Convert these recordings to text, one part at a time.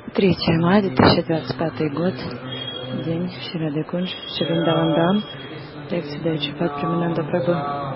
3 мая 2025 год, день Шри Кунж, Шри Вриндаван, лекция Дайчи Пад Прамананда Прабху.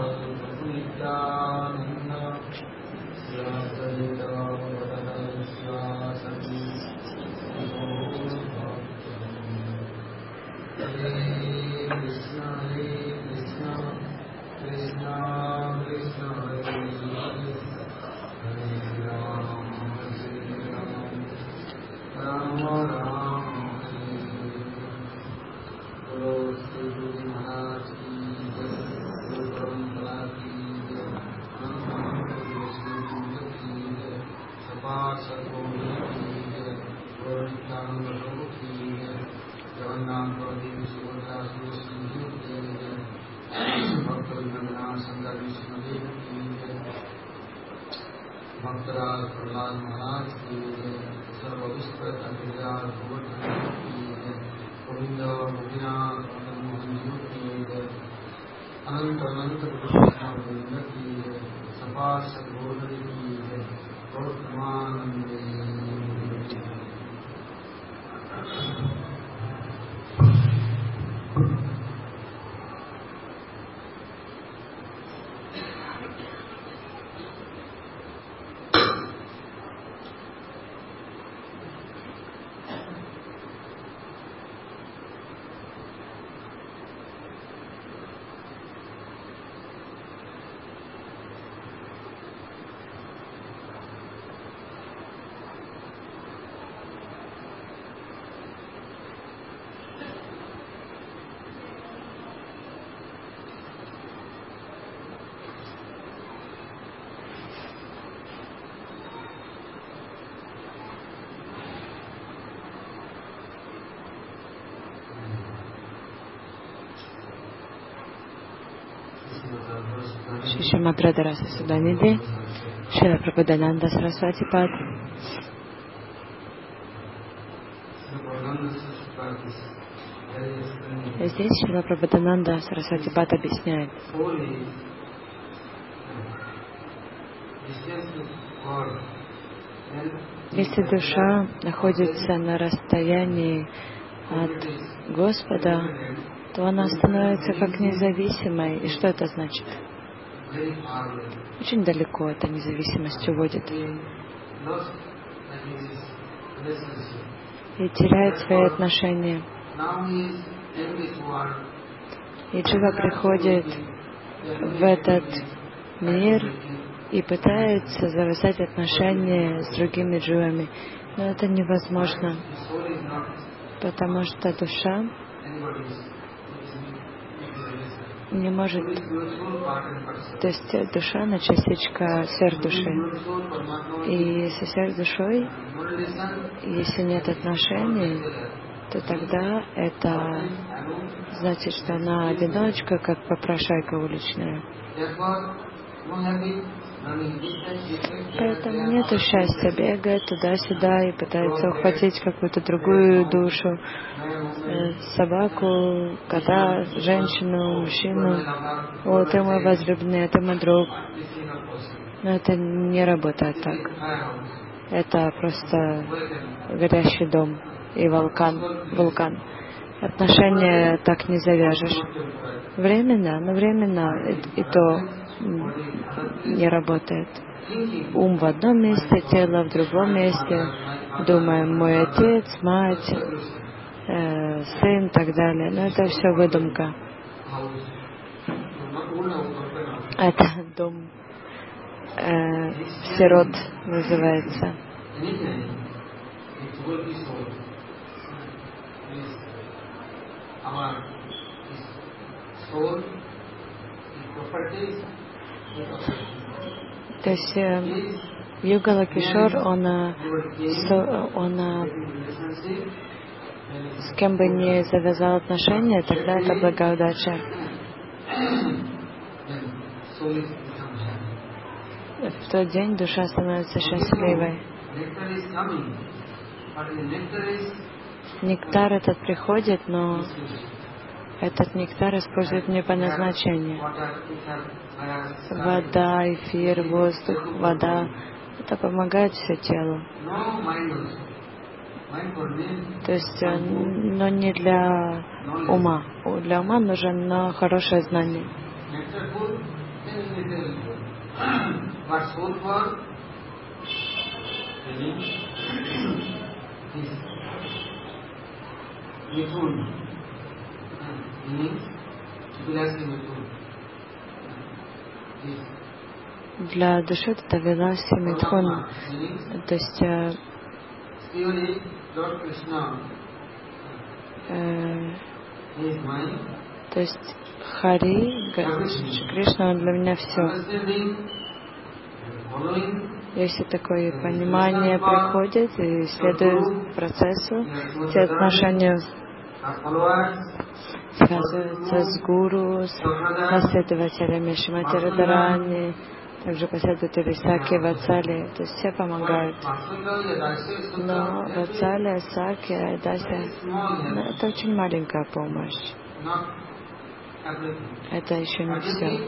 Шри Мадрадараса Суданидhi, Шрила Прабхудананда Сарасвати Пад. Здесь Шрила Прабхудананда Сарасвати Пад объясняет, если душа находится на расстоянии от Господа, то она становится как независимой. И что это значит? Очень далеко эта независимость уводит. И теряет свои отношения. И джива приходит в этот мир и пытается завязать отношения с другими дживами. Но это невозможно, потому что душа не может, то есть душа, она частичка сверхдуши. И со сверхдушой, если нет отношений, то тогда это значит, что она одиночка, как попрошайка уличная. Поэтому нет счастья, бегает туда-сюда и пытается ухватить какую-то другую душу, собаку, кота, женщину, мужчину. О, ты мой возлюбленный, ты мой друг. Но это не работает так. Это просто горящий дом и вулкан. Отношения так не завяжешь. Временно, но временно и то не работает. Ум в одном месте, тело в другом месте. Думаем, мой отец, мать, сын и так далее. Но это все выдумка. Это дом сирот называется. То есть Югала Кишор, он с кем бы не завязал отношения, тогда это благоудача. В тот день душа становится счастливой. Нектар этот приходит, но этот нектар использует не по назначению. Вода, эфир, воздух, вода. Это помогает все телу. То есть, но не для ума. Для ума нужно хорошее знание. Для души это Виласи Митхун. То есть Хари, Кришна, он для меня все. Если такое понимание приходит и следует процессу, все отношения связываются с гуру, с последователями Шримати Радхарани, также последователи Саки, Ватсали, то есть все помогают. Но Ватсали, Саки, Дася, это очень маленькая помощь. Это еще не все.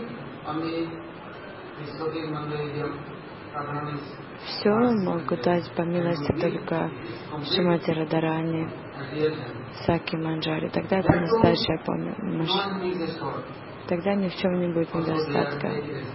Все могут дать по милости только Шримати Радхарани, Саки, Манджари. Тогда это настоящая помощь. Тогда ни в чем не будет недостатка.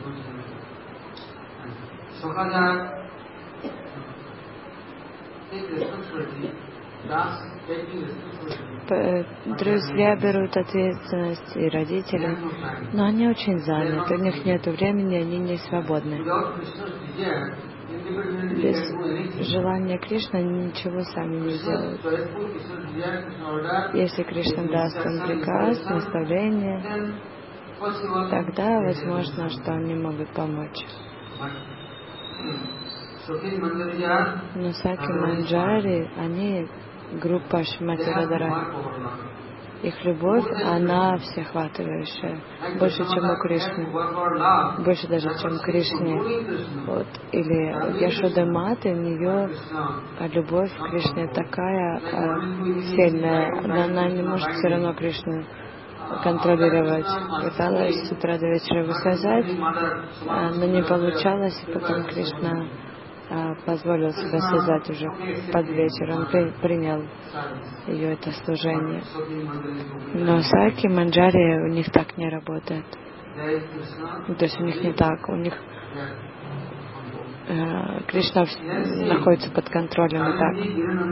Друзья берут ответственность и родители, но они очень заняты, у них нет времени, они не свободны. Без желания Кришны они ничего сами не сделают. Если Кришна даст им приказ, наставление, тогда возможно, что они могут помочь. Но Саки Манджари, они группа Шримати Радхарани. Их любовь, она всеохватывающая, больше, чем у Кришны, больше даже, чем Кришне. Вот. Или Яшода Мата, у нее любовь к Кришне такая сильная, но она не может все равно Кришну контролировать. Пыталась с утра до вечера его связать, но не получалось, и потом Кришна позволил себя связать уже под вечер. Он принял ее это служение. Но Саки, Манджари, у них так не работает. То есть у них не так. У них Кришна находится под контролем и так.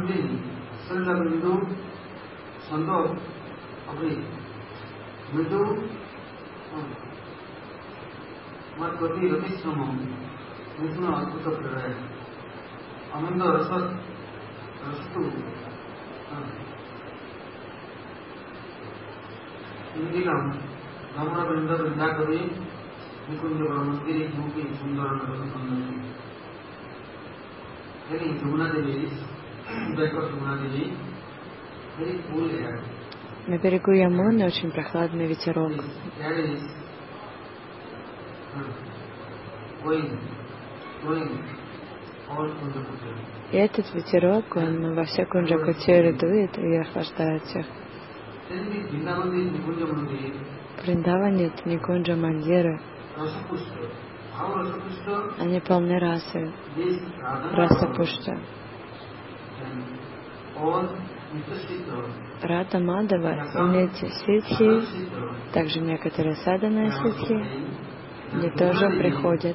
На берегу Ямуны очень прохладный ветерок. И этот ветерок, он во все Кунджа-Кутюри дует и охлаждает всех. В Вриндаване это не Кунджа-Мандиры. Они полны расы, раса Пушта. Рада Мадава и эти ситхи, также некоторые саданные ситхи, они тоже приходят.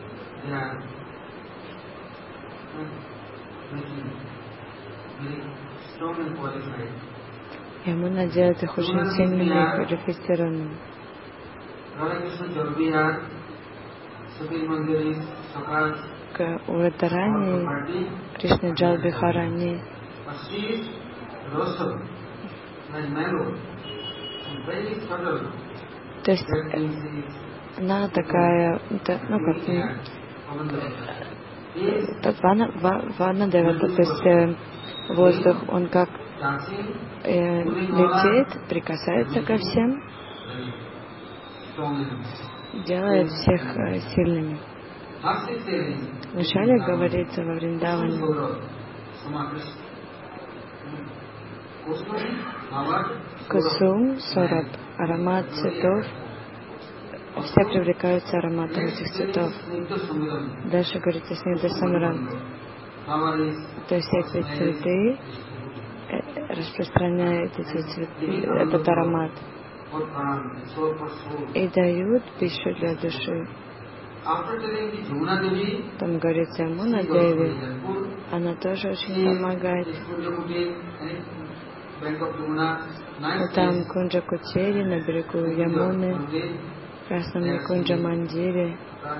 Ямуна делает их очень сильными и квалифицированными. У Радхарани, Кришны Джал Бихарани, то есть она такая, Вана Девата, то есть воздух, он как летит, прикасается ко всем, делает всех сильными. Вначале говорится во Вриндаване: Кусум, Сораб, аромат цветов, все привлекаются ароматом этих цветов. Дальше говорится Снидха Самрам. То есть эти цветы распространяют эти цветы, этот аромат и дают пищу для души. Там говорится Ямуна Деви, она тоже очень помогает. И там Кунджа Кучери на берегу Ямуны, в Красном Кунджа Мандире.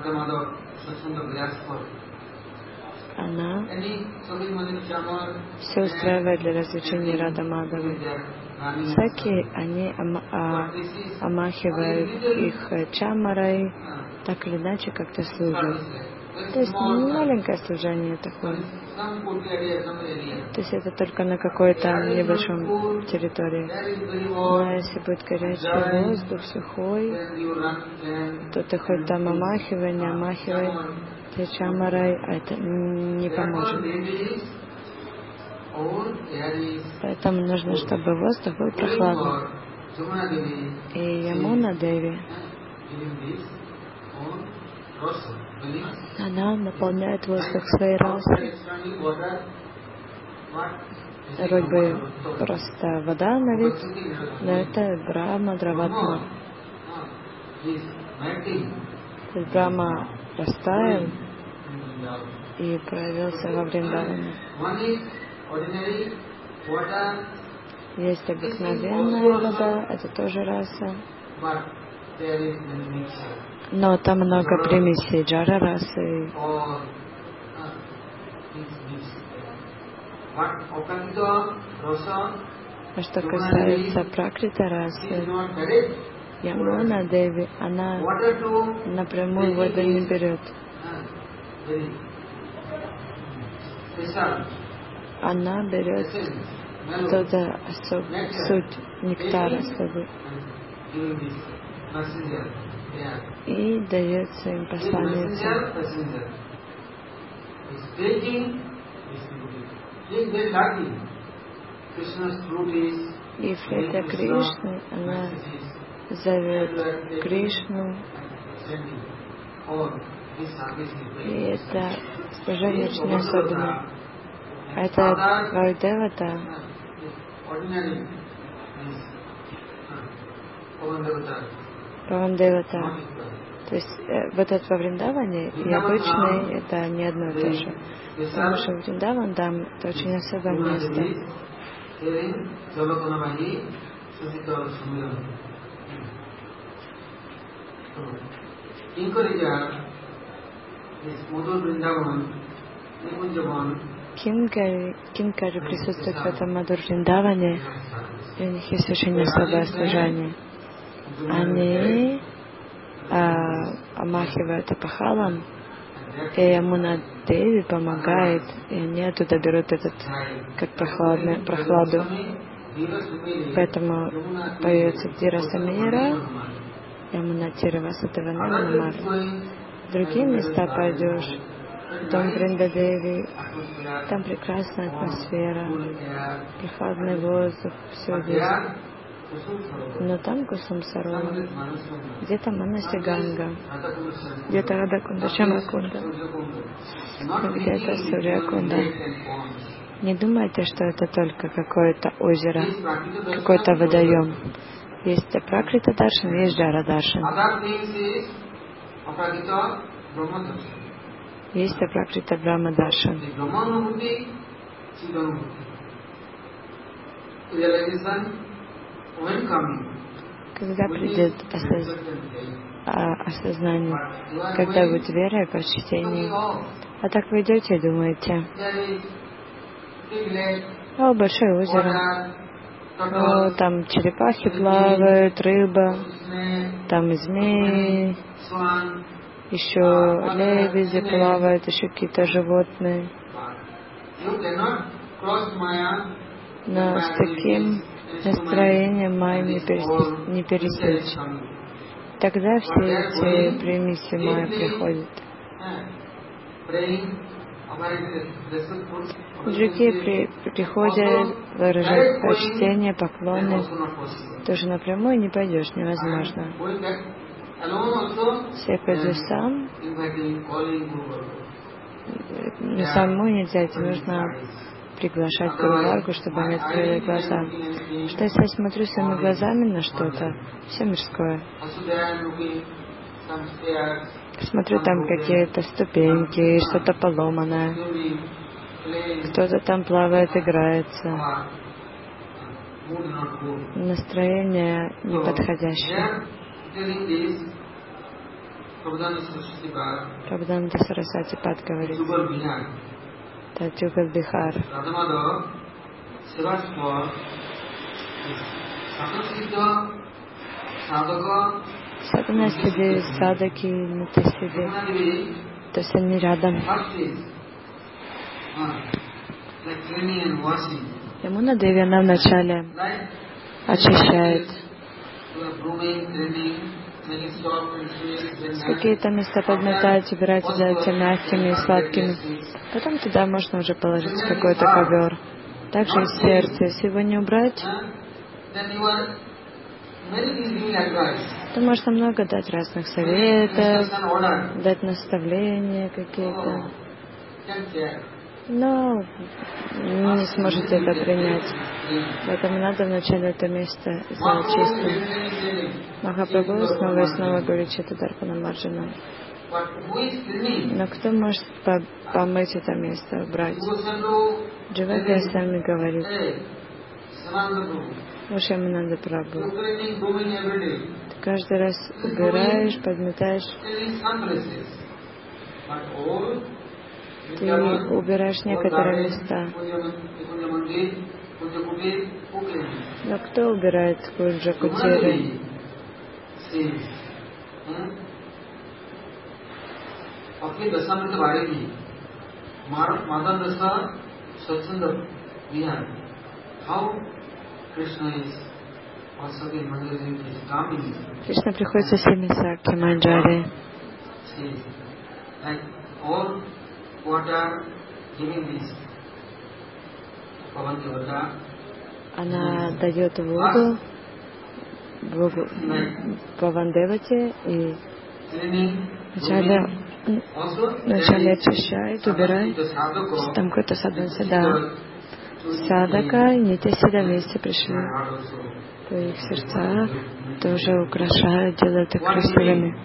Она все устраивает для развлечения Рада Мадавы. Саки, они омахивают их чамарой, так или иначе как-то служат. То есть маленькое служение такое. То есть это только на какой-то небольшом территории. Но если будет горячий воздух, сухой, то ты хоть там омахивай, не омахивай, ты чамарой, а это не поможет. Поэтому нужно, чтобы воздух был прохладным. И Ямуна Деви, она наполняет воздух своей расой. Вроде бы просто вода на вид, но это Брахма Драватма. То есть Брахма растаял и проявился во Вриндаване. Есть обыкновенная вода, это тоже раса. Но там много примесей джара расы. А что касается пракрита расы, Ямуна Деви, она напрямую воду не берет. Она берет оттуда суть нектара особый и дает своим посланницам. И флейта Кришны, она зовет Кришну. И это служение очень особенное. Это Вайдевата. Павандевата. То есть вот это во Вриндаване и обычный это не одно и то же. Потому что Вриндаван там это очень особое место. Кинкари присутствует в этом Мадхур Вриндаване, и у них есть очень особое служение. Они омахивают апахалом, и Ямуна Деви помогает, и они оттуда берут этот, как прохладу. Поэтому поется Дира Самира, Ямуна Тира Васатавана Намара. В другие места пойдешь, дом Вриндадеви, там прекрасная атмосфера, прохладный воздух, все есть. Но там Кусум Сарова, где-то Манаси Ганга, где-то Радакунда Шамакунда, где-то Сурьякунда. Не думайте, что это только какое-то озеро, какой-то водоем. Есть Пракрита Даршан, есть Джара Даршан. Есть Пракрита Брахма Даршан. Когда придет осознание, когда будет вера и почтение. А так вы идете и думаете: о, большое озеро, о, там черепахи плавают, рыба, там и змеи, еще лебеди плавают, еще какие-то животные. Но с таким настроением майя не пересечь. Тогда все эти примеси майя приходят. Другие приходят выражать почтение, поклоны. Тоже напрямую не пойдешь, невозможно. Если пойдешь сам, но самому нельзя, тебе нужно приглашать Гуру Варгу, чтобы они открыли глаза. Что если я смотрю своими глазами на что-то, все мирское, смотрю там какие-то ступеньки, что-то поломанное, кто-то там плавает, играется, настроение неподходящее. Прабхупада Сарасвати Пад говорит, это Югал Бихар. Садхана Сиди, Садаки, Нити Сиди, то есть они рядом. Ямуна Деви, она вначале очищает. Какие-то места подметать, убирать, делать мягкими и сладкими. Потом туда можно уже положить какой-то ковер. Также и сердце. Если его не убрать, то можно много дать разных советов, дать наставления какие-то. Но не сможете это принять. Поэтому надо вначале это место сделать чистым. Махапрабху снова и снова говорит Читадарпана Марджана. Но кто может помыть это место, убрать? Джива Госвами говорит. Ушамананда Прабху. Ты каждый раз убираешь, подметаешь. Ты убираешь некоторые места. Но кто убирает Куджа Кутиры? Кришна приходит со всеми сакхи Манджари. Она дает воду Павандевате и вначале очищает, убирает. Там какой-то садака и нитя-сида вместе пришли. То их сердца тоже украшают, делают их красивыми.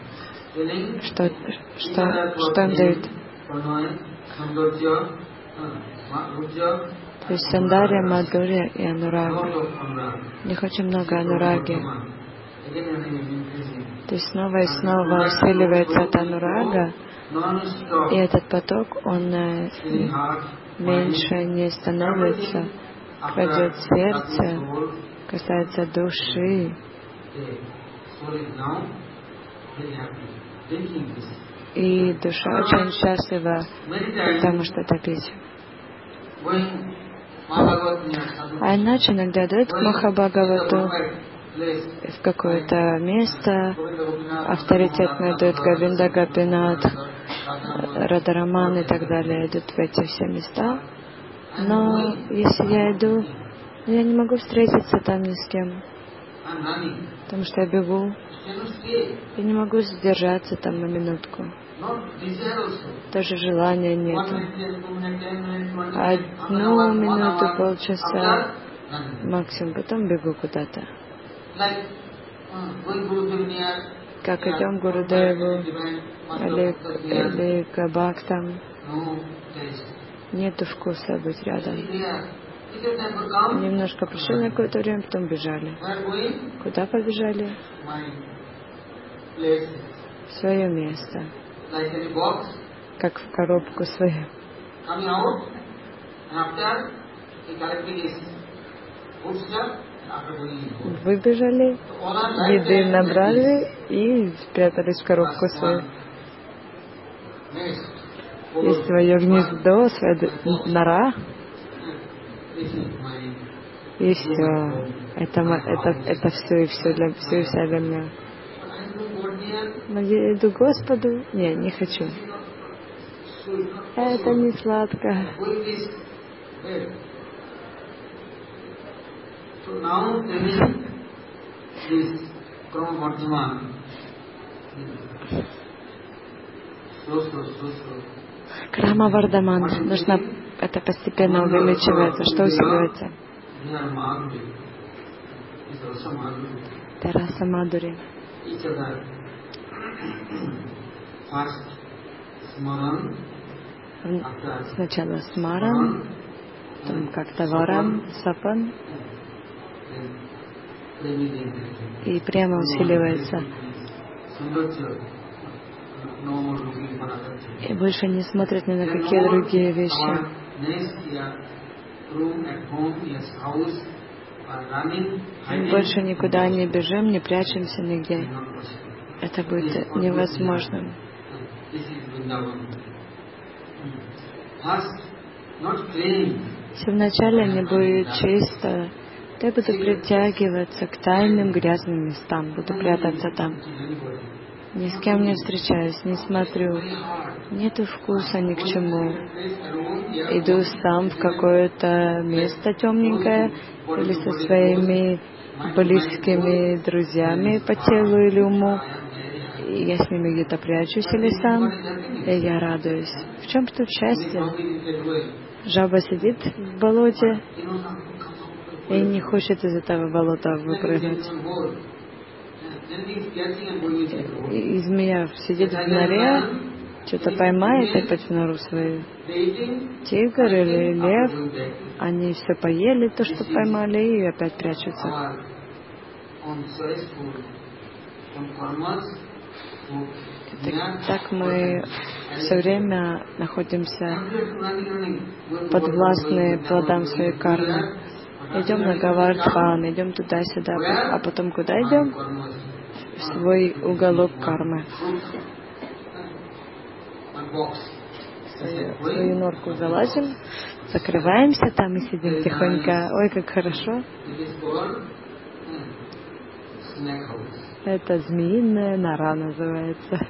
Что им дают? То есть сандарья, мадхурья и анурага. У них очень много анураги. То есть снова и снова усиливается эта анурага, и этот поток, он меньше не становится, крадет сердце, касается души. И душа очень счастлива, потому что это пить. А иначе иногда дают к Махабхагавату в какое-то место, авторитетно идут Говинда Гопинат, Радараман и так далее, идут в эти все места. Но если я иду, я не могу встретиться там ни с кем, потому что я бегу. Я не могу задержаться там на минутку. Тоже желания нет. Одну минуту, полчаса максимум, потом бегу куда-то. Как идем к Гурудеву или к Бхактам, нету вкуса быть рядом. Немножко пришли на какое-то время, потом бежали. Куда побежали? В свое место. Как в коробку свою. Выбежали, еды набрали и спрятались в коробку свою. И свое гнездо, своя нора. И все. Это все и все и вся для меня. Но я иду к Господу. Не хочу. Это не сладко. Крама Вардаман. Нужно это это постепенно увеличивается. Что усиливается? Это раса Мадхури. Сначала смаран, потом как-то варан, сапан, и прямо усиливается. И больше не смотрит ни на какие другие вещи. Мы больше никуда не бежим, не прячемся нигде. Это будет невозможным. Если вначале не будет чисто, то я буду притягиваться к тайным грязным местам, буду прятаться там. Ни с кем не встречаюсь, не смотрю. Нету вкуса ни к чему. Иду сам в какое-то место темненькое или со своими близкими друзьями по телу или уму. И я с ними где-то прячусь или сам, и я радуюсь. В чем тут счастье? Жаба сидит в болоте и не хочет из этого болота выпрыгнуть. И змея сидит в норе, что-то поймает опять в нору свою. Тигр или лев, они все поели, то, что поймали, и опять прячутся. Так мы все время находимся подвластны плодам своей кармы. Идем на Гавардхан, идем туда-сюда, а потом куда идем? В свой уголок кармы. В свою норку залазим, закрываемся там и сидим тихонько. Ой, как хорошо. Это змеиная нора называется.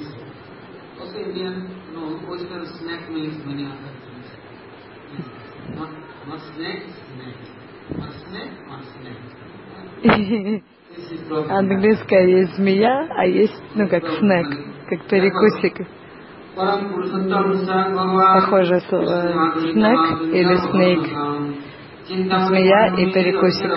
Английская есть змея, а есть, как снэк, как перекусик. Похоже слово снэк или снейк. Змея и перекусик.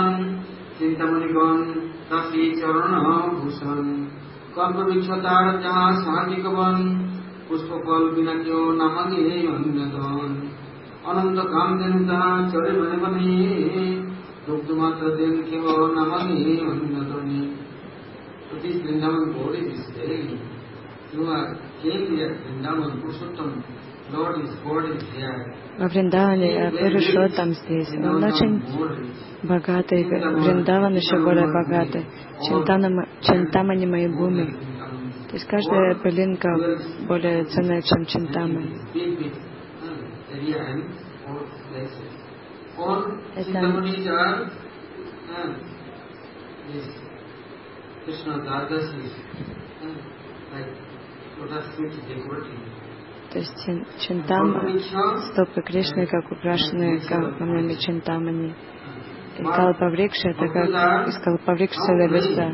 Во Вриндаване Пурушоттам здесь. Он очень богатый. Вриндаван еще более богатый. Чинтамани Майбуми. То есть каждая пылинка более ценная, чем Чинтамани. То есть Чинтама, стопы Кришны, как украшены камнями Чинтамани. И Калпаврикша — это как из Калпаврикши леса.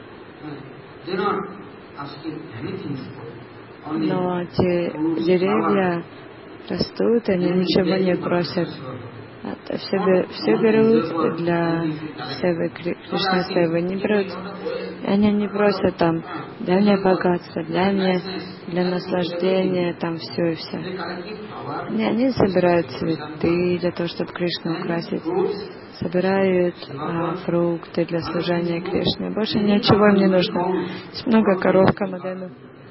Но те деревья растут, они ничего не просят. Все берут для Севы Кришны, Севы не берут. Они не просят там, дай мне богатство, дай мне для наслаждения, там все и все. Они собирают цветы для того, чтобы Кришну украсить. Собирают фрукты для служения Кришне. Больше ничего им не нужно. Есть много коров Камадену.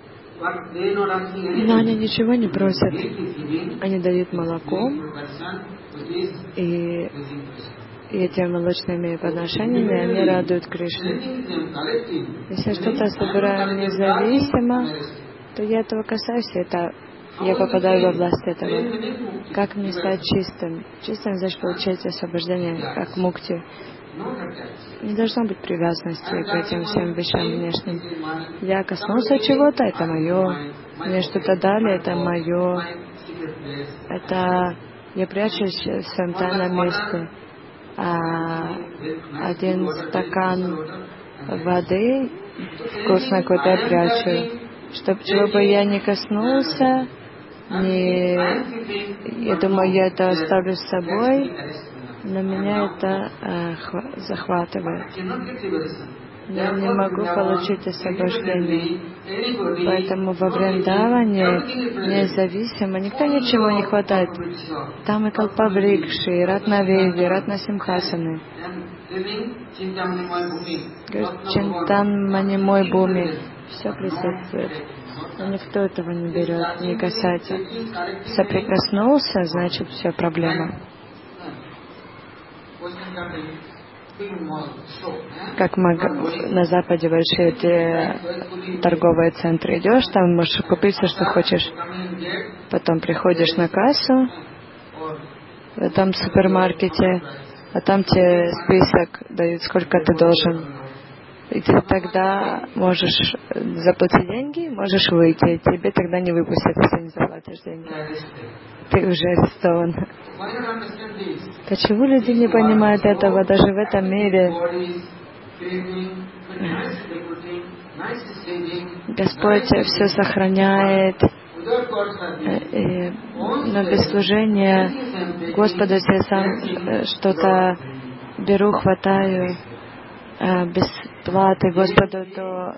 Но они ничего не просят. Они дают молоко, и этими молочными подношениями они радуют Кришну. Если я что-то собираю независимо, то я этого касаюсь, я попадаю во власть этого. Как мне стать чистым? Чистым значит получать освобождение, как мукти. Не должно быть привязанности к этим всем вещам внешним. Я коснулся чего-то, это мое. Мне что-то дали, это мое. Это я прячусь в своем тайном месте. Один стакан воды вкусной какой-то я прячу. Чего бы я ни коснулся, Я думаю, я это оставлю с собой, но меня это захватывает. Я не могу получить освобождение. Поэтому во Вриндаване независимо, никто ничего не хватает. Там и Калпаврикши, и Ратнаведи, и Ратнасимхасаны. Чинтан-манимой буми. Все присутствует. Но никто этого не берет, не касается. Соприкоснулся, значит, все, проблема. Как на Западе большие эти торговые центры. Идешь, там можешь купить все, что хочешь. Потом приходишь на кассу в этом супермаркете, а там тебе список дают, сколько ты должен. И ты тогда можешь заплатить деньги, можешь выйти. Тебе тогда не выпустят, если не заплатишь деньги. Ты уже арестован. Почему люди не понимают этого даже в этом мире? Господь все сохраняет, но без служения Господу я сам что-то беру, хватаю без платы Господу, то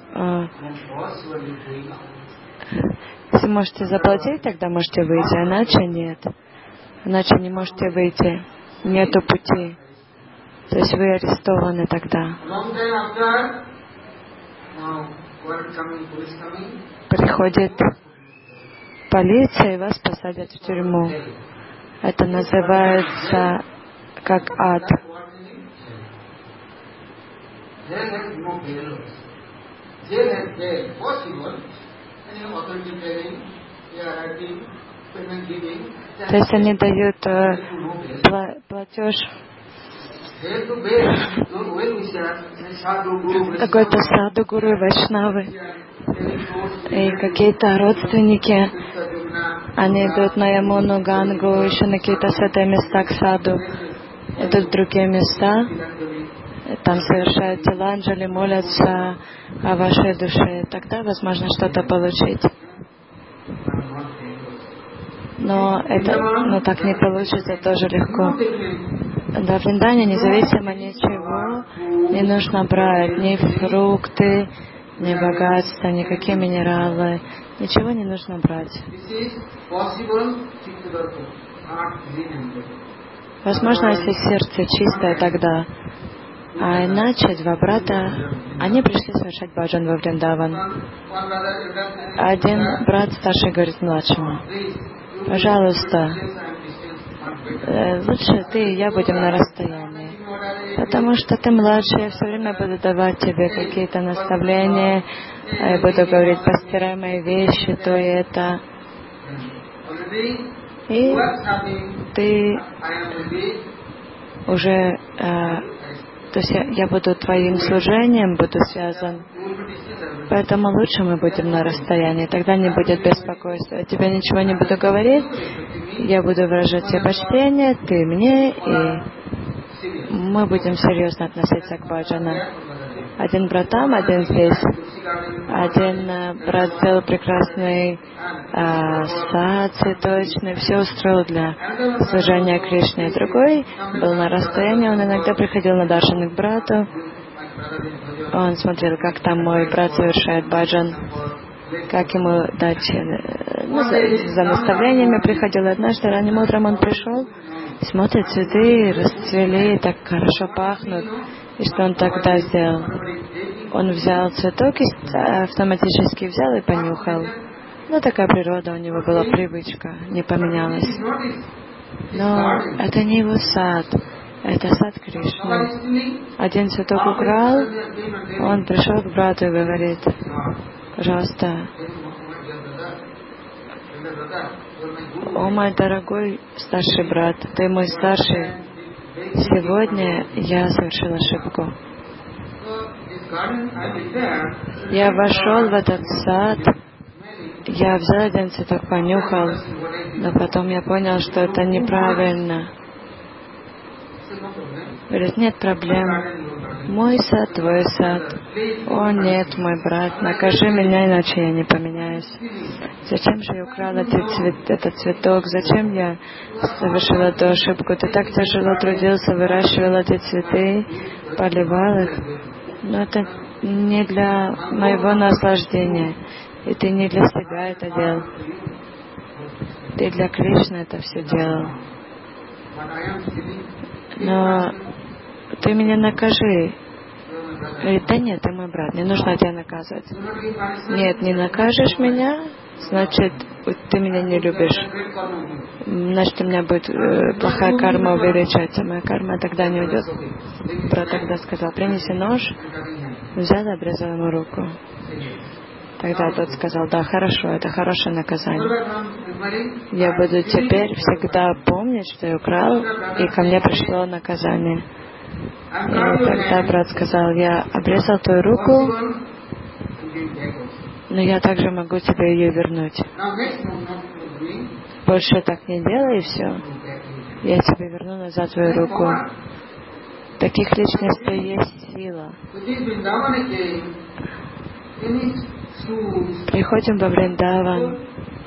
если можете заплатить, тогда можете выйти, иначе нет. Иначе не можете выйти. Нету пути. То есть вы арестованы тогда. Приходит полиция и вас посадят в тюрьму. Это называется как ад. То есть они дают платеж какой-то саду, гуру и вайшнавы. И какие-то родственники, они идут на Ямуну, Гангу, еще на какие-то святые места к саду, идут в другие места, там совершают тиланджали, молятся о вашей душе. Тогда возможно что-то получить. Но так не получится тоже легко. Да, в Вриндаване независимо ничего не нужно брать, ни фрукты, ни богатства, никакие минералы, ничего не нужно брать. Возможно, если сердце чистое, тогда. А иначе два брата, они пришли совершать баджан во Вриндаван. Один брат старший говорит младшему: пожалуйста, лучше ты и я будем на расстоянии, потому что ты младший, я все время буду давать тебе какие-то наставления, я буду говорить: постирай мои вещи, то и это. И ты уже, то есть я буду твоим служением, буду связан. Поэтому лучше мы будем на расстоянии, тогда не будет беспокойства. Я тебе ничего не буду говорить, я буду выражать тебе почтение, ты мне, и мы будем серьезно относиться к баджанам. Один брат там, один здесь. Один брат сделал прекрасный сад цветочный, все устроил для служения Кришне. Другой был на расстоянии, он иногда приходил на даршаны к брату. Он смотрел, как там мой брат совершает баджан, как ему дать, за наставлениями приходил. Однажды ранним утром он пришел, смотрит, цветы расцвели, так хорошо пахнут. И что он тогда сделал? Он взял цветок и автоматически взял и понюхал. Ну, такая природа у него была, привычка, не поменялась. Но это не его сад, это сад Кришны. Один цветок украл, он пришел к брату и говорит: пожалуйста, о мой дорогой старший брат, ты мой старший, сегодня я совершил ошибку. Я вошел в этот сад, я взял один цветок, понюхал, но потом я понял, что это неправильно. Говорит, нет проблем. Мой сад, твой сад. О, нет, мой брат, накажи меня, иначе я не поменяюсь. Зачем же я украл этот цветок? Зачем я совершил эту ошибку? Ты так тяжело трудился, выращивал эти цветы, поливал их. Но это не для моего наслаждения. И ты не для себя это делал. Ты для Кришны это все делал. Но ты меня накажи. Говорит, да нет, ты мой брат, не нужно тебя наказывать. Нет, не накажешь меня, значит, ты меня не любишь. Значит, у меня будет плохая карма увеличиваться. Моя карма тогда не уйдет. Брат тогда сказал, принеси нож. Взял и обрезал ему руку. Тогда тот сказал, да, хорошо, это хорошее наказание. Я буду теперь всегда помнить, что я украл, и ко мне пришло наказание. И тогда брат сказал, я обрезал твою руку, но я также могу тебе ее вернуть. Больше так не делай, и все. Я тебе верну назад твою руку. Таких личностей есть сила. Приходим во Вриндаван.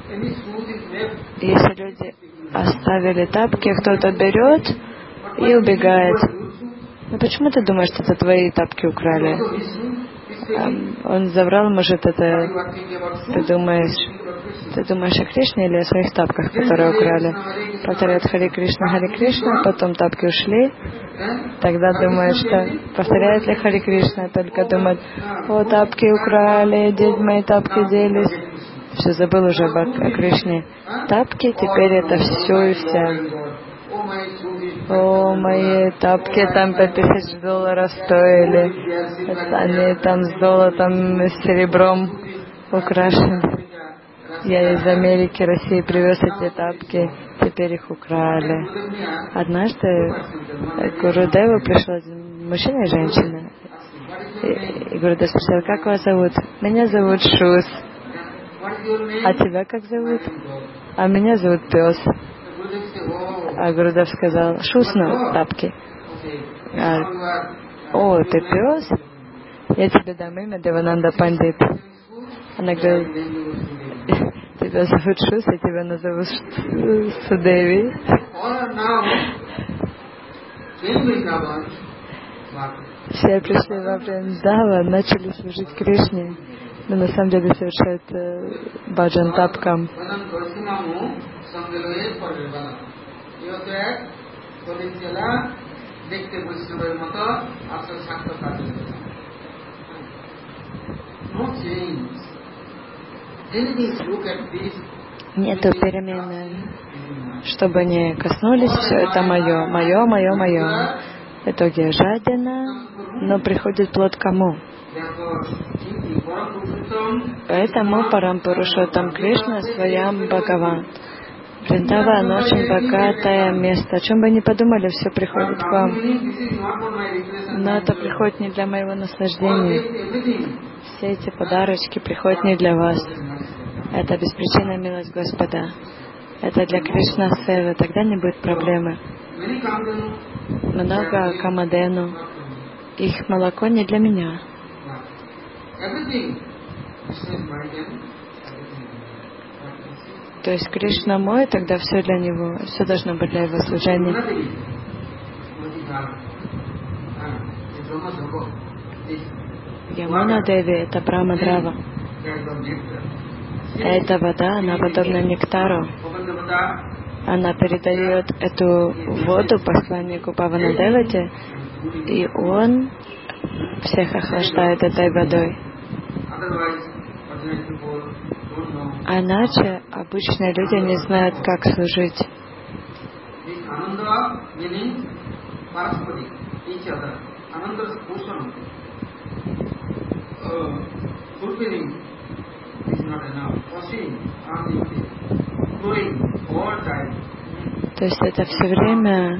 Если люди оставили тапки, кто-то берет и убегает. Ну почему ты думаешь, что это твои тапки украли? Он заврал, может, это ты думаешь о Кришне или о своих тапках, которые украли? Повторяет Харе Кришна, потом тапки ушли. Тогда думает, что повторяет ли Харе Кришна, только думает, о, тапки украли, мои тапки делись. Все, забыл уже о Кришне. Тапки, теперь это все и вся. О, мои тапки там $5000 стоили. Они там с золотом, с серебром украшены. Я из Америки, России привез эти тапки, теперь их украли. Однажды к Гурудеву пришел мужчина и женщина. И Гурудев спросил, как вас зовут? Меня зовут Шус. А тебя как зовут? А меня зовут Пес. А Гурудев сказал, Шусну, тапки. О, ты пес? Я тебе дам имя Девананда Пандит. Она говорит, тебя зовут Шус, я тебя назову Судеви. Все пришли во Вриндаван, начали служить Кришне, но на самом деле совершают баджан тапкам. Нету перемены, чтобы не коснулись, все это мое. В итоге жадина, но приходит плод кому? Поэтому Парампурушоттам Кришна Своям Бхагаван. Вриндаван очень богатое место. О чем бы ни подумали, все приходит к вам. Но это приходит не для моего наслаждения. Все эти подарочки приходят не для вас. Это беспричинная милость Господа. Это для Кришна Севы. Тогда не будет проблемы. Много Камадену. Их молоко не для меня. То есть Кришна мой, тогда все для него. Все должно быть для его служения. Ямуна Деви — это Брахма-драва. Эта вода, она подобна нектару. Она передает эту воду посланнику Паванадевате, и он всех охлаждает этой водой. А иначе обычные люди не знают, как служить. То есть это все время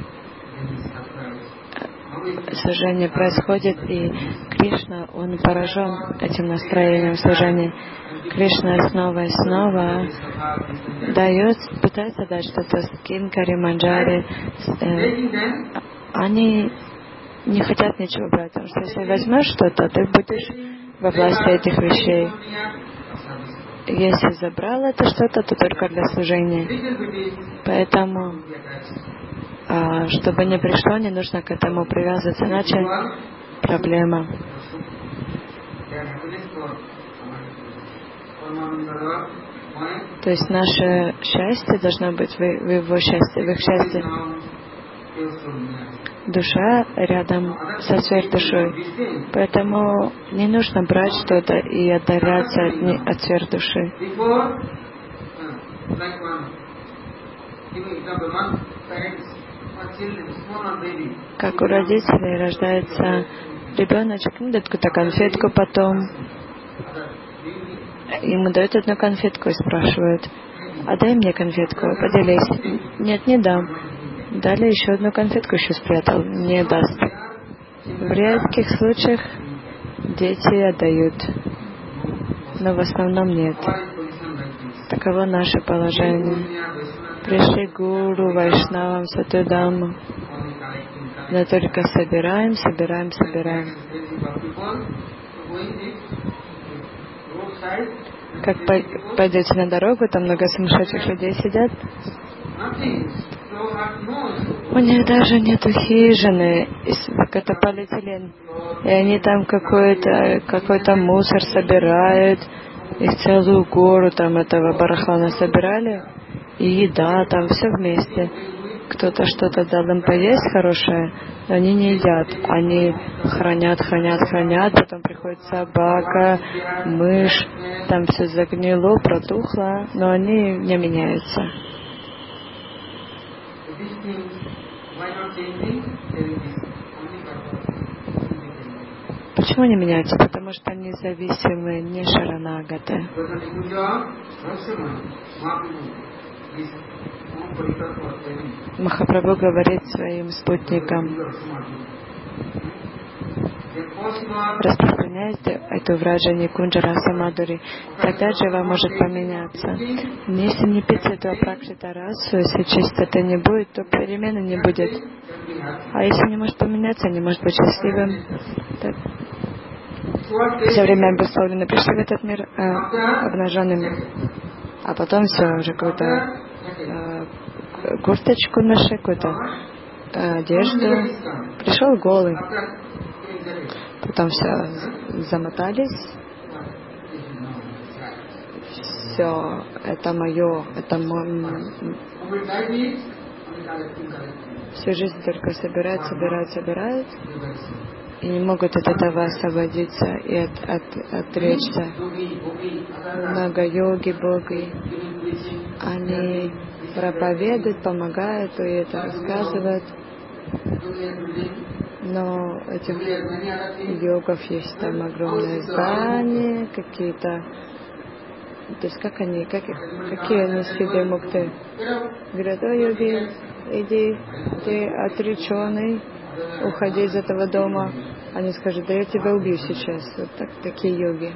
служение происходит, и Кришна, он поражен этим настроением служения. Кришна снова и снова пытается дать что-то с Кинкари, Манджари, они не хотят ничего брать, потому что если возьмешь что-то, ты будешь во власти этих вещей. Если забрал это что-то, то только для служения. Поэтому, чтобы не пришло, не нужно к этому привязываться, иначе проблема. То есть наше счастье должно быть в его счастье, в их счастье. Душа рядом со сверхдушой. Поэтому не нужно брать что-то и отдаляться от сверхдуши. Как у родителей рождается ребеночек, дают какую-то конфетку потом. Ему дают одну конфетку и спрашивают: а дай мне конфетку, поделись. Нет, не дам. Дали еще одну конфетку, еще спрятал, не даст. В редких случаях дети отдают, но в основном нет. Таково наше положение. Пришли гуру, вайшнавам, святую даму, но только собираем. Как пойдете на дорогу, там много сумасшедших людей сидят. У них даже нету хижины, это полиэтилен. И они там какой-то мусор собирают, их целую гору там этого барахла насобирали, и еда, там все вместе. Кто-то что-то дал им поесть хорошее, но они не едят. Они хранят, потом приходит собака, мышь, там все загнило, протухло, но они не меняются. Почему они меняются? Потому что они зависимы, не шаранагаты. Махапрабху говорит своим спутникам: распространяйте эту враджани кунджараса мадури, тогда джива может поменяться. Если не пить эту апракшита расу, если чистоты не будет, то перемены не будет. А если не может поменяться, не может быть счастливым. Все время обусловлено, пришли в этот мир обнаженными, а потом все уже какую-то курточку нашли, какую-то одежду, пришел голый, потом все замотались, все, это мое, это мой, всю жизнь только собирают, и не могут от этого освободиться и отречься. Много йоги, боги, они проповедуют, помогают, и это рассказывают. Но этих йогов есть там огромное здание, какие-то. То есть какие они сиды мукты? Говорят: о, йоги, иди, ты отреченный, уходи из этого дома. Они скажут: да я тебя убью сейчас. Вот такие йоги.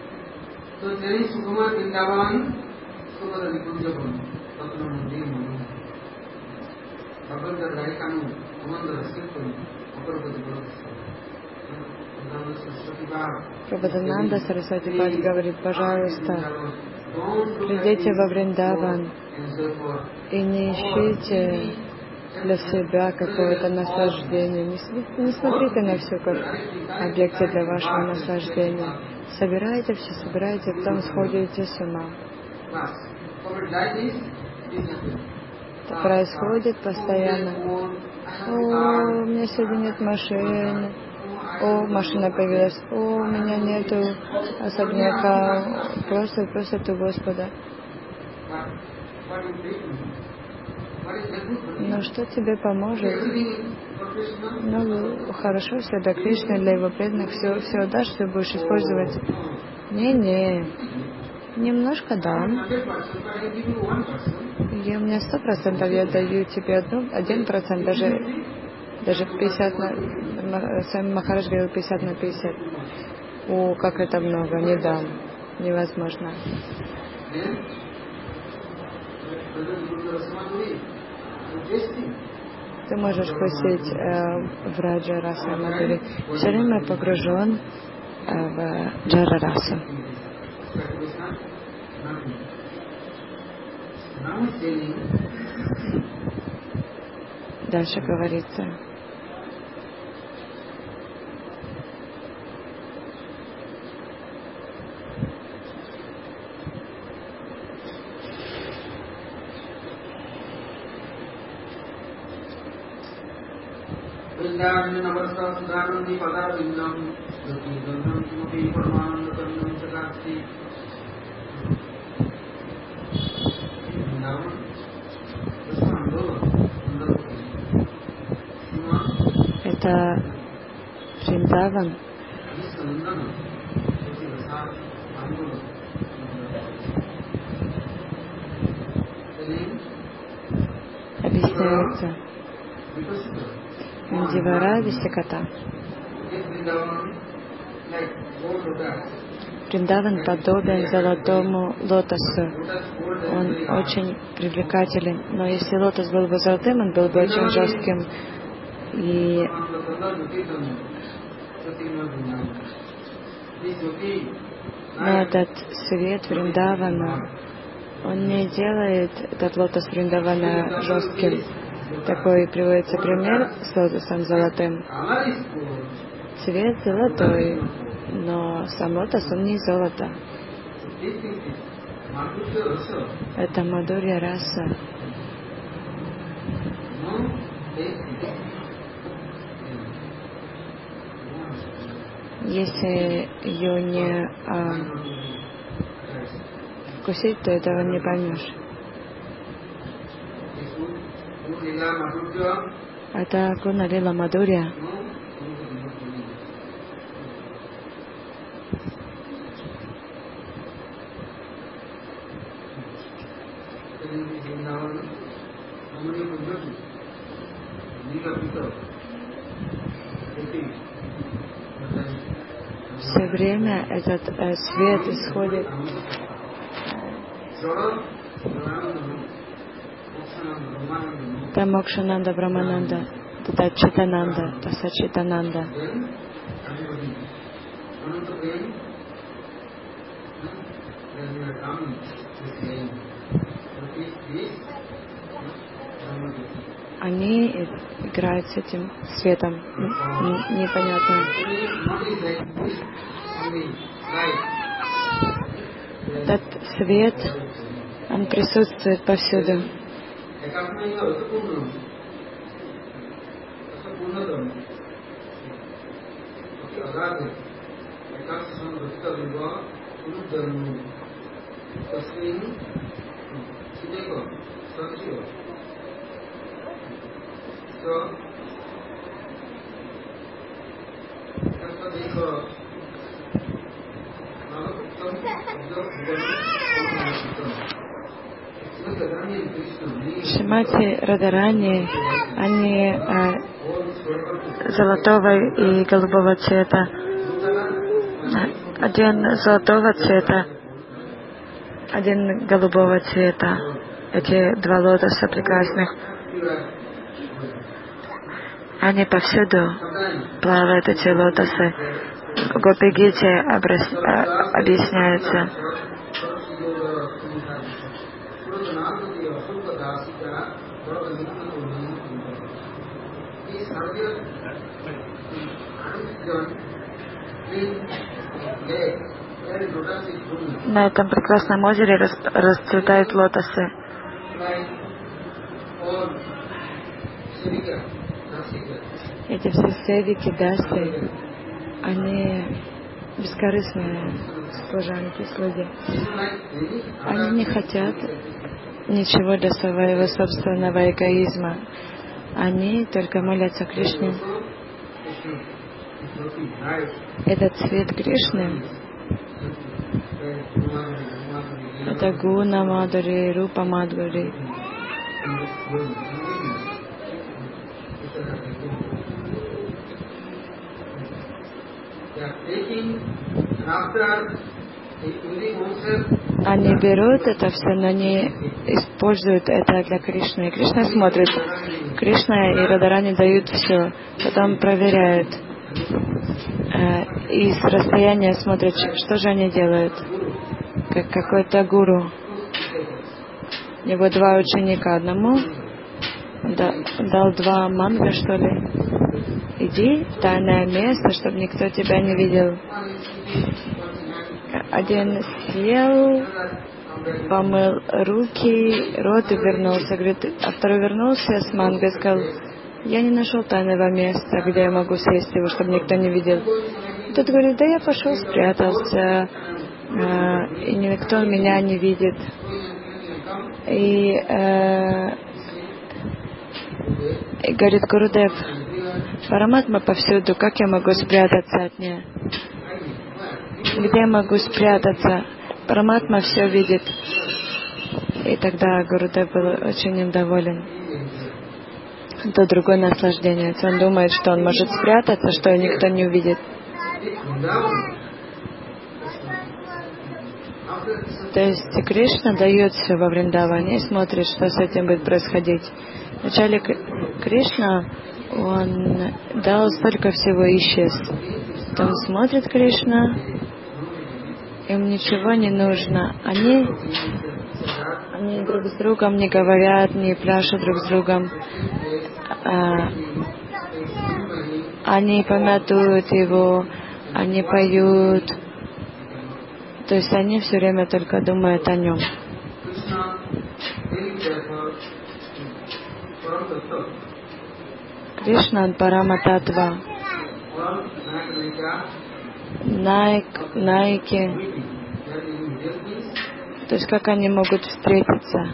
Прабхадананда Сарасвати Пад говорит: пожалуйста, придите во Вриндаван и не ищите для себя какое-то наслаждение. Не смотрите на все как объекты для вашего наслаждения. Собирайте все, потом сходите с ума. Это происходит постоянно. О, у меня сегодня нет машины. О, машина появилась. О, у меня нету особняка. Просто ты Господа. Но что тебе поможет? Ну, хорошо, все для Кришны, для его преданных, все дашь, все будешь использовать. Не, немножко дам. У меня 100%, я даю тебе 1%, даже 50 на... Сам Махарадж говорил 50 на 50. О, как это много, не дам. Невозможно. ты можешь вкусить в Раджа Раса Мадури. Все время погружен в Джара Расу. Дальше говорится. Это Вриндаван. Объясняется Индивара Висиката. Вриндаван подобен золотому лотосу. Он очень привлекателен. Но если лотос был бы золотым, он был бы очень жестким. Но этот свет Вриндавана, он не делает этот лотос Вриндавана жестким. Такой приводится пример с лотосом золотым. Цвет золотой, но сам лотос, он не золото. Это Мадурья раса. Если ее не вкусить, то этого не поймешь. Это Гуна Лила Мадурья. Все время этот свет исходит. Там Мокшананда, Брамананда, Тата Читананда, Таса Читананда. Они играют с этим светом. Непонятно. Этот свет, он присутствует повсюду. Шримати Радарани, они золотого и голубого цвета. Один золотого цвета, один голубого цвета. Эти два лотоса прекрасных. Они повсюду плавают, эти лотосы. В Гопи-гите объясняется. На этом прекрасном озере расцветают лотосы. Эти все севики, даси, они бескорыстные служанки, слуги. Они не хотят ничего для своего собственного эгоизма. Они только молятся Кришне. Этот цвет Кришны, это Гуна Мадхури, Рупа Мадхури. Они берут это все, но не используют это для Кришны. И Кришна смотрит, Кришна и Радарани дают все, потом проверяют. И с расстояния смотрят, что же они делают. Как какой-то гуру. У него 2 ученика. Одному дал 2 манго, что ли. Иди в тайное место, чтобы никто тебя не видел. Один съел, помыл руки, рот и вернулся. Говорит, а второй вернулся с манго и сказал: я не нашел тайного места, где я могу съесть его, чтобы никто не видел. Тот говорит: да я пошел, спрятался, и никто меня не видит. И говорит: Гурудев, Параматма повсюду, как я могу спрятаться от нее? Где я могу спрятаться? Параматма все видит. И тогда Гурудев был очень недоволен. Это другое наслаждение. Он думает, что он может спрятаться, что никто не увидит. То есть Кришна дает все во Вриндаване и смотрит, что с этим будет происходить. Вначале Кришна, он дал столько всего, исчез. Потом смотрит Кришна, им ничего не нужно. Они друг с другом не говорят, не пляшут друг с другом. Они помятуют его, они поют. То есть они все время только думают о нем. Кришна, он Парама-таттва. Найки. То есть как они могут встретиться?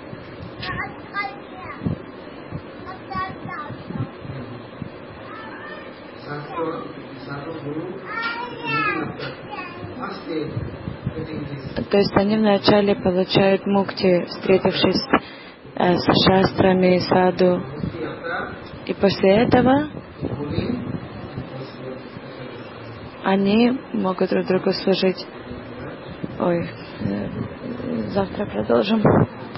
То есть они вначале получают мукти, встретившись с шастрами, саду. И после этого они могут друг другу служить. Завтра продолжим.